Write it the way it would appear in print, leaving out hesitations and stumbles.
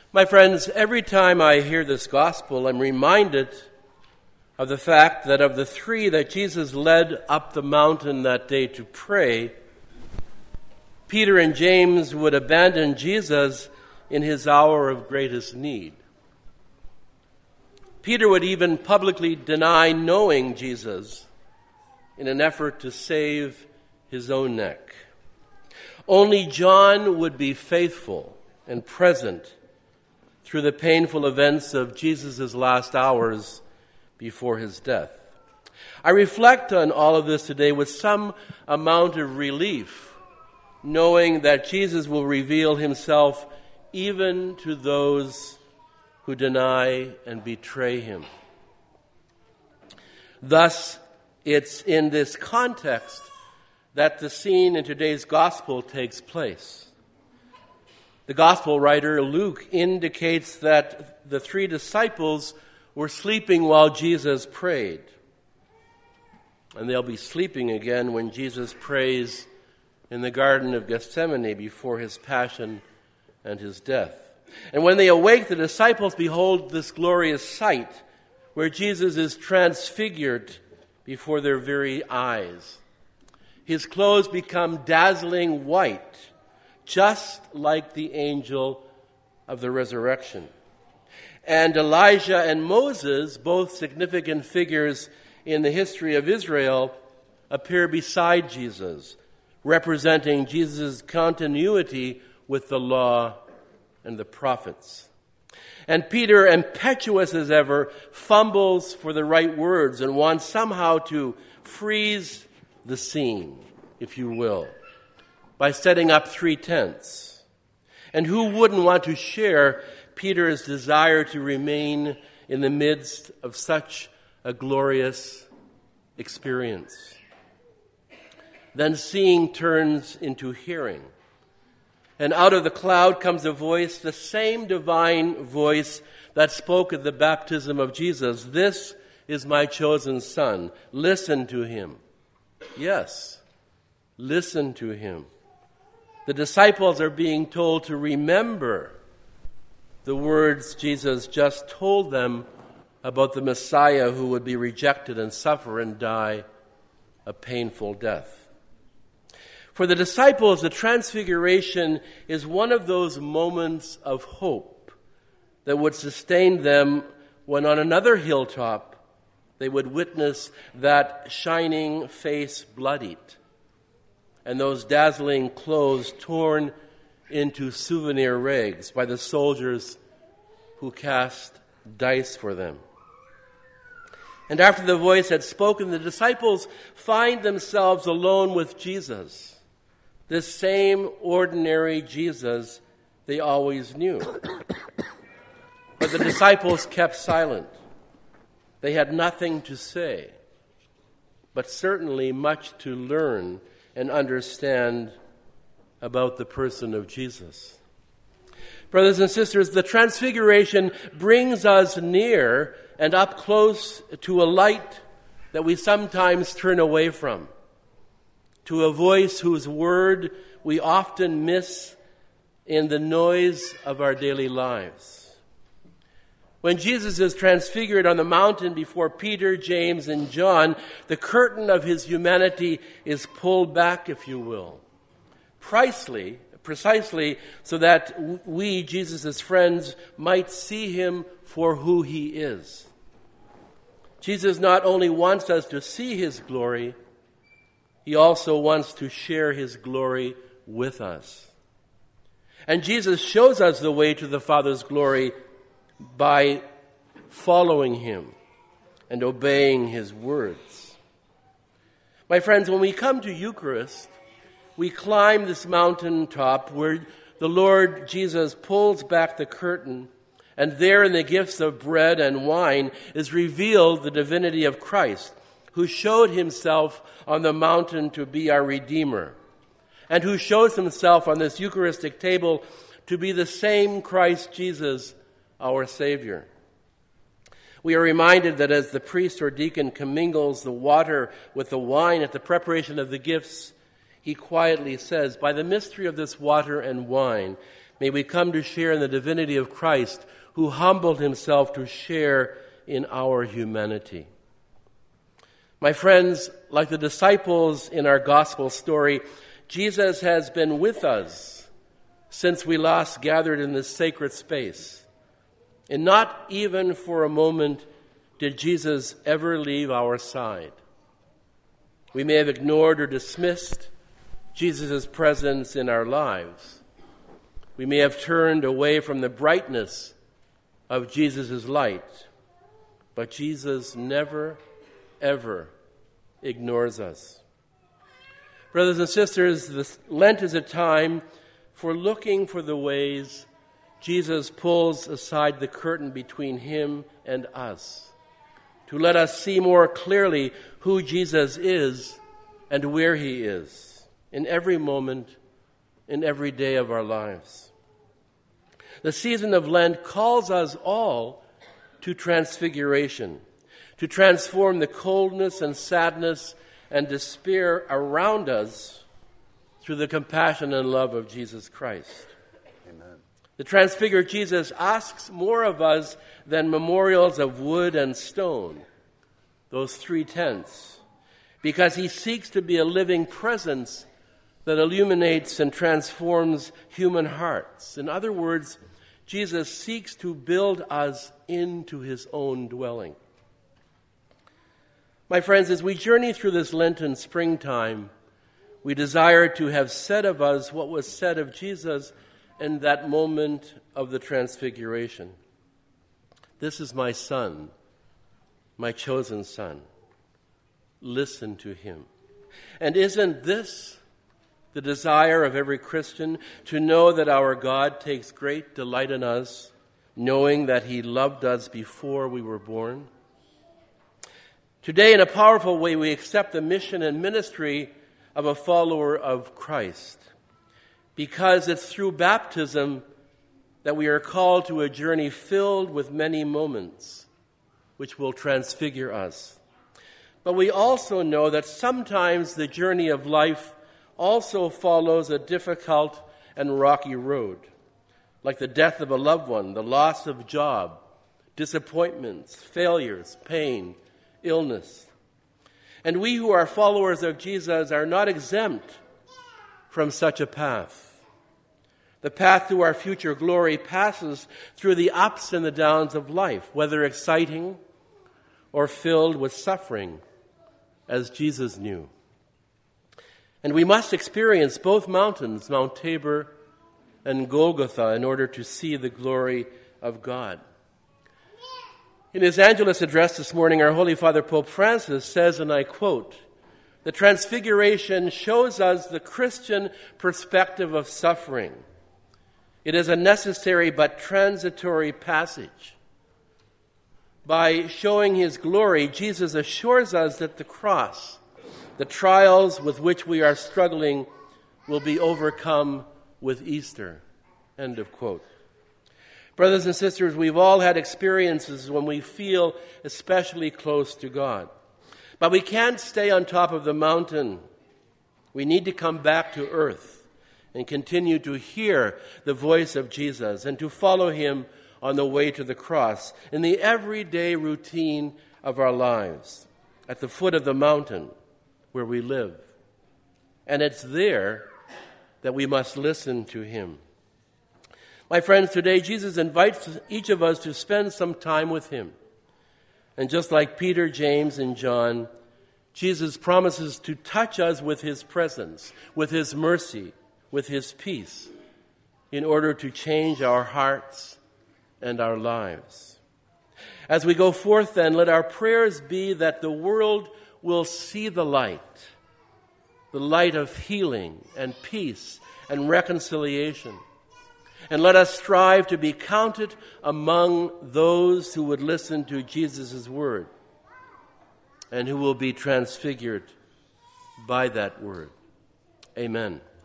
My friends, every time I hear this gospel, I'm reminded of the fact that of the three that Jesus led up the mountain that day to pray, Peter and James would abandon Jesus in his hour of greatest need. Peter would even publicly deny knowing Jesus in an effort to save his own neck. Only John would be faithful and present through the painful events of Jesus' last hours before his death. I reflect on all of this today with some amount of relief, knowing that Jesus will reveal himself even to those who deny and betray him. Thus, it's in this context that the scene in today's gospel takes place. The gospel writer Luke indicates that the three disciples were sleeping while Jesus prayed. And they'll be sleeping again when Jesus prays in the Garden of Gethsemane before his passion and his death. And when they awake, the disciples behold this glorious sight where Jesus is transfigured before their very eyes. His clothes become dazzling white, just like the angel of the resurrection. And Elijah and Moses, both significant figures in the history of Israel, appear beside Jesus, representing Jesus' continuity with the law and the prophets. And Peter, impetuous as ever, fumbles for the right words and wants somehow to freeze the scene, if you will, by setting up three tents. And who wouldn't want to share Peter's desire to remain in the midst of such a glorious experience? Then seeing turns into hearing. And out of the cloud comes a voice, the same divine voice that spoke at the baptism of Jesus. This is my chosen Son. Listen to him. Yes, listen to him. The disciples are being told to remember the words Jesus just told them about the Messiah who would be rejected and suffer and die a painful death. For the disciples, the transfiguration is one of those moments of hope that would sustain them when on another hilltop they would witness that shining face bloodied and those dazzling clothes torn into souvenir rags by the soldiers who cast dice for them. And after the voice had spoken, the disciples find themselves alone with Jesus, this same ordinary Jesus they always knew. But the disciples kept silent. They had nothing to say, but certainly much to learn and understand about the person of Jesus. Brothers and sisters, the transfiguration brings us near and up close to a light that we sometimes turn away from, to a voice whose word we often miss in the noise of our daily lives. When Jesus is transfigured on the mountain before Peter, James, and John, the curtain of his humanity is pulled back, if you will, precisely so that we, Jesus' friends, might see him for who he is. Jesus not only wants us to see his glory, he also wants to share his glory with us. And Jesus shows us the way to the Father's glory by following him and obeying his words. My friends, when we come to Eucharist, we climb this mountaintop where the Lord Jesus pulls back the curtain, and there in the gifts of bread and wine is revealed the divinity of Christ, who showed himself on the mountain to be our Redeemer, and who shows himself on this Eucharistic table to be the same Christ Jesus, our Savior. We are reminded that as the priest or deacon commingles the water with the wine at the preparation of the gifts, he quietly says, "By the mystery of this water and wine, May we come to share in the divinity of Christ, who humbled himself to share in our humanity. My friends, like the disciples in our gospel story, Jesus has been with us since we last gathered in this sacred space. And not even for a moment did Jesus ever leave our side. We may have ignored or dismissed Jesus' presence in our lives. We may have turned away from the brightness of Jesus' light. But Jesus never, ever ignores us. Brothers and sisters, Lent is a time for looking for the ways Jesus pulls aside the curtain between him and us, to let us see more clearly who Jesus is and where he is in every moment, in every day of our lives. The season of Lent calls us all to transfiguration, to transform the coldness and sadness and despair around us through the compassion and love of Jesus Christ. Amen. The transfigured Jesus asks more of us than memorials of wood and stone, those 3 tents, because he seeks to be a living presence that illuminates and transforms human hearts. In other words, Jesus seeks to build us into his own dwelling. My friends, as we journey through this Lenten springtime, we desire to have said of us what was said of Jesus in that moment of the transfiguration. This is my son, my chosen son. Listen to him. And isn't this the desire of every Christian, to know that our God takes great delight in us, knowing that he loved us before we were born? Today, in a powerful way, we accept the mission and ministry of a follower of Christ, because it's through baptism that we are called to a journey filled with many moments which will transfigure us. But we also know that sometimes the journey of life also follows a difficult and rocky road, like the death of a loved one, the loss of a job, disappointments, failures, pain, illness. And we who are followers of Jesus are not exempt from such a path. The path to our future glory passes through the ups and the downs of life, whether exciting or filled with suffering, as Jesus knew. And we must experience both mountains, Mount Tabor and Golgotha, in order to see the glory of God. In his Angelus address this morning, our Holy Father Pope Francis says, and I quote, "The Transfiguration shows us the Christian perspective of suffering. It is a necessary but transitory passage. By showing his glory, Jesus assures us that the cross, the trials with which we are struggling, will be overcome with Easter." End of quote. Brothers and sisters, we've all had experiences when we feel especially close to God. But we can't stay on top of the mountain. We need to come back to earth and continue to hear the voice of Jesus and to follow him on the way to the cross in the everyday routine of our lives, at the foot of the mountain where we live. And it's there that we must listen to him. My friends, today Jesus invites each of us to spend some time with him. And just like Peter, James, and John, Jesus promises to touch us with his presence, with his mercy, with his peace, in order to change our hearts and our lives. As we go forth then, let our prayers be that the world will see the light of healing and peace and reconciliation. And let us strive to be counted among those who would listen to Jesus' word and who will be transfigured by that word. Amen.